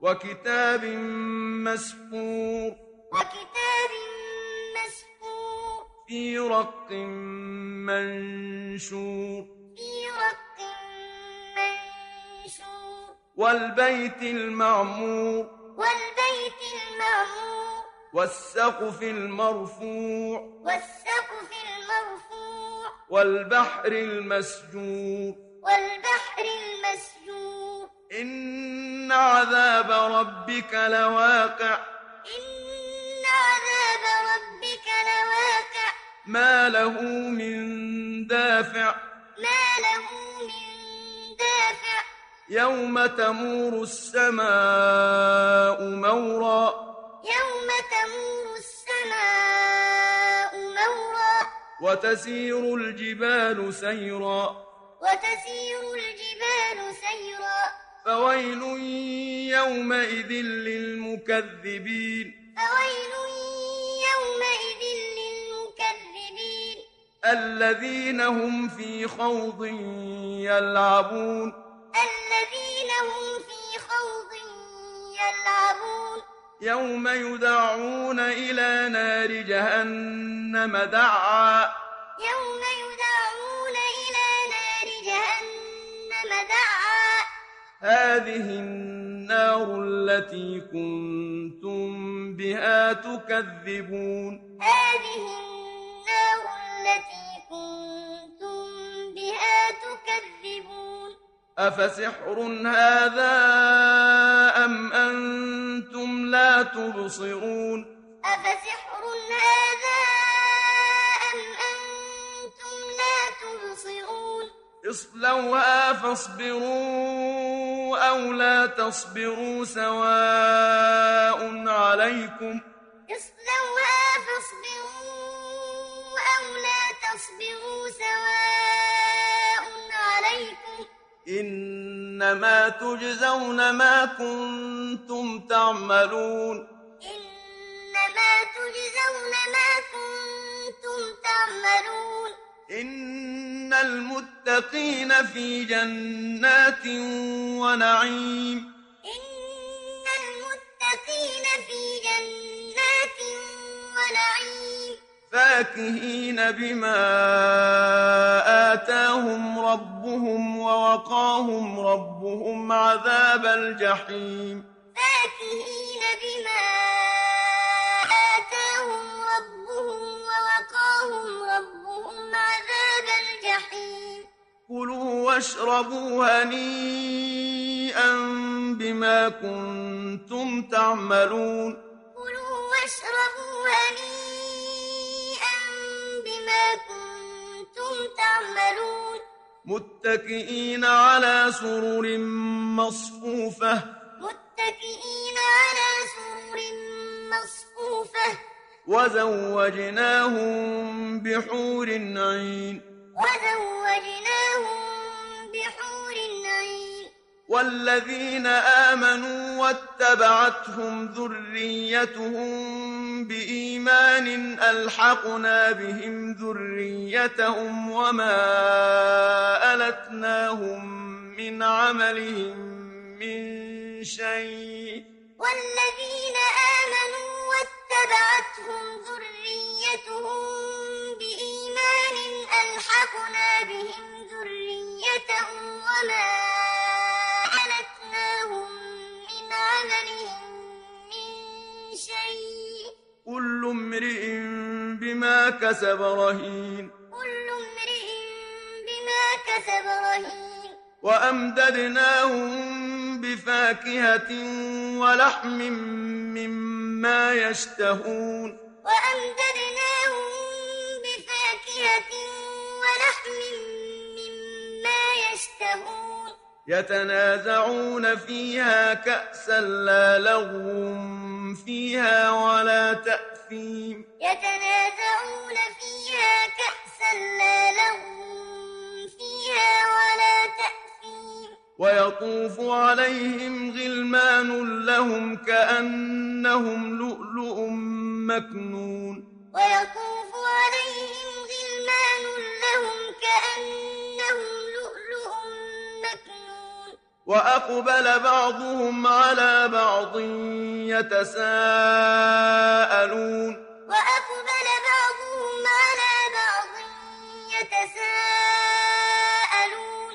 وكتاب مسطور في رق منشور والبيت المعمور والسقف المرفوع والبحر المسجور إن عذاب ربك لواقع ما له من دافع يوم تمور السماء مورا وتسير الجبال سيرا فويل يومئذ للمكذبين الذين هم في خوض يلعبون يوم يدعون إلى نار جهنم دعا هذه النار التي كنتم بها تكذبون أفسحر هذا أم أنتم لا تبصرون اصلوها فاصبروا أو لا تصبروا سواء عليكم إنما تجزون ما كنتم تعملون إن المتقين في جنات ونعيم فاكهين بما آتاهم ربهم ووقاهم ربهم عذاب الجحيم كلوا واشربوا هنيئا بما كنتم تعملون متكئين على سرر مصفوفة وزوجناهم بحور عين والذين آمنوا واتبعتهم ذريتهم بإيمان ألحقنا بهم ذريتهم وما ألتناهم من عملهم من شيء والذين آمنوا واتبعتهم ذريتهم بإيمان ألحقنا بهم ذريتهم وما ألتناهم من عملهم من شيء كل امرئ بما كسب رهين وأمددناهم بفاكهة ولحم مما يشتهون يتنازعون فيها كأسا لا لغو فيها ولا تأثيم ويطوف عليهم غلمان لهم كأنهم لؤلؤ مكنون وأقبل بعضهم على بعض يتساءلون وأقبل بعضهم على بعض يتساءلون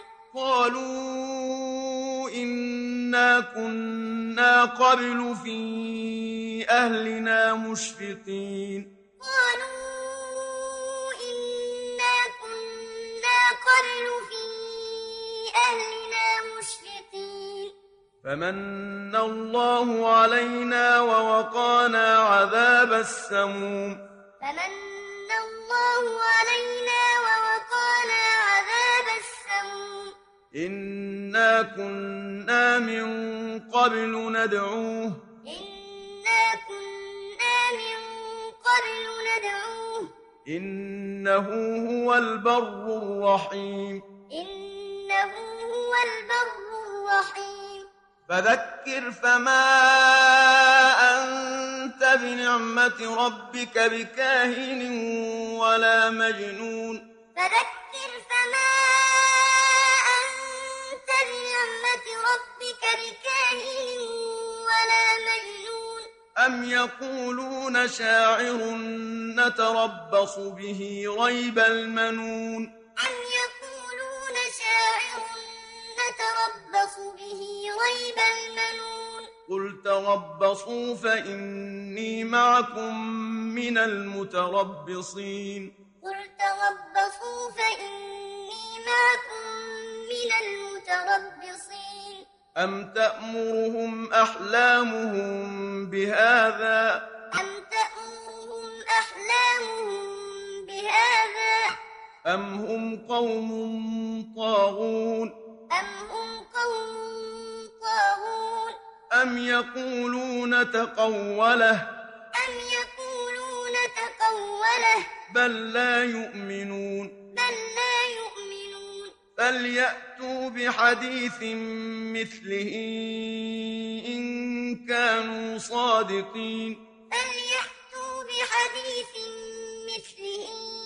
قالوا إنا كنا قبل في أهلنا مشفقين قالوا إنا كنا قبل في أهلنا مشفقين فمن الله علينا ووقانا عذاب السموم فمن الله علينا ووقانا عذاب السموم إنا كنا من قبل ندعوه إنا كنا من قبل ندعوه إنه هو البر الرحيم إنه هو البر الرحيم فذكر فما أنت بنعمة ربك بكاهن ولا مجنون فذكر فما أنت بنعمة ربك بكاهن ولا مجنون أم يقولون شاعر نتربص به ريب المنون أم يقولون شاعر نتربص به ريب المنون قل تربصوا فإني معكم من المتربصين قل تربصوا فإني معكم من المتربصين أم تأمرهم أحلامهم بهذا أم تأمرهم أحلامهم بهذا أم هم قوم طاغون أم هم قوم طاغون أم يقولون تقوله أم يقولون تقوله بل لا يؤمنون بل لا يؤمنون فليأتوا بحديث مثله إن كانوا صادقين فليأتوا بحديث مثله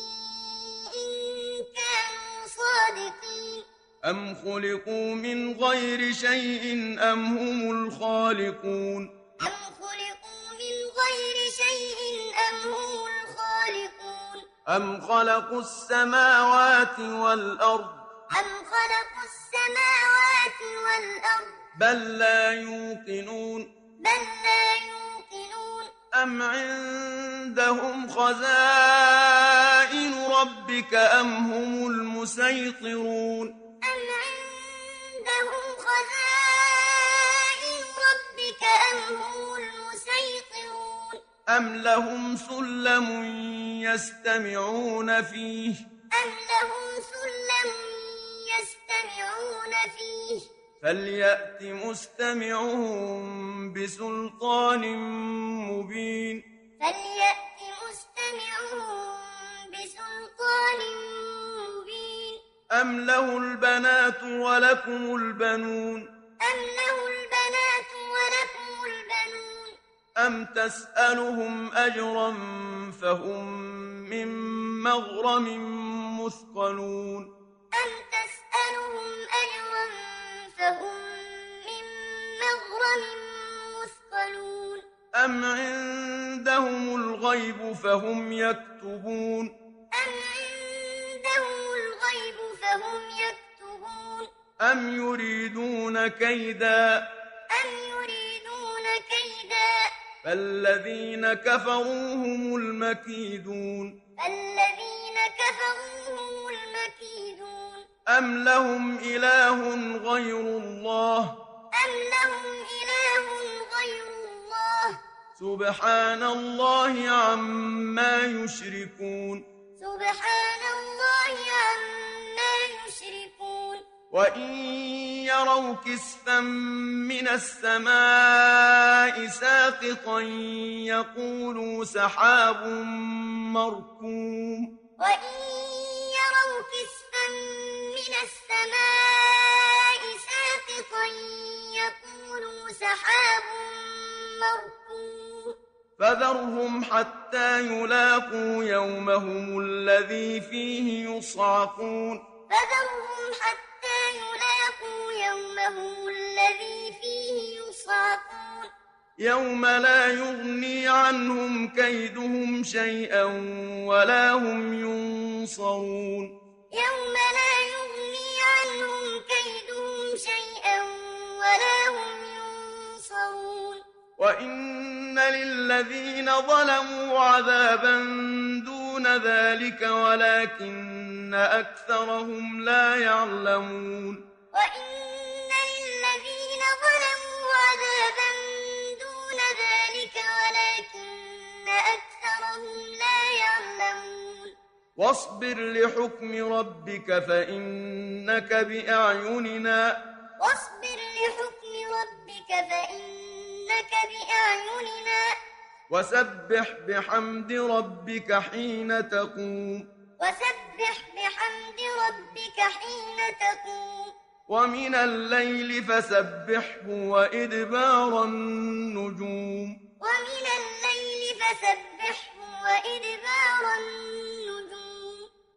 إن كانوا صادقين أم خلقوا من غير شيء أم هم الخالقون أم خلقوا من غير شيء أم هم الخالقون أم خلقوا السماوات والأرض أم خلقوا السماوات والأرض بل لا يوقنون بل لا يوقنون أم عندهم خزائن ربك أم هم المسيطرون أم عندهم خزائن ربك أم هم المسيطرون أم لهم سلم يستمعون فيه أم لهم سلم يستمعون فيه فليأت مستمعهم بسلطان مبين فليأت مستمعهم بسلطان مبين أم له البنات ولكم البنون أم له البنات ولكم البنون أم تسألهم أجرا فهم من مغرم مثقلون أم تسألهم أجرا فهم من مغرم مثقلون أم عندهم الغيب فهم يكتبون أم عندهم الغيب فهم يكتبون أم يريدون كيدا أم يريدون كيدا فالذين كفروا هم المكيدون الذين كفروا هم المكيدون أم لهم إله غير الله أم لهم إله غير الله سبحان الله عما يشركون سبحان الله عما يشركون وإن يروا كسفا من السماء ساقطا يقولوا سحاب مركوم وإن يروا كسفا من السماء ساقطا يقولوا سحاب مركوم فذرهم حتى يلاقوا يومهم الذي فيه يصعقون فذرهم حتى يلاقوا يومهم يوم لا يغني عنهم كيدهم شيئا ولا هم ينصرون يوم لا يغني عنهم كيدهم شيئا ولا هم ينصرون وإن للذين ظلموا عذابا دون ذلك ولكن أكثرهم لا يعلمون وإن للذين ظلموا عذابا دون ذلك ولكن أكثرهم لا يعلمون واصبر لحكم ربك فإنك بأعيننا واصبر لحكم ربك فإنك بأعيننا وسبح بحمد ربك حين تقوم وسبح بحمد ربك حين تقوم ومن الليل فسبحه وإدبار النجوم ومن الليل فسبحه وإدبار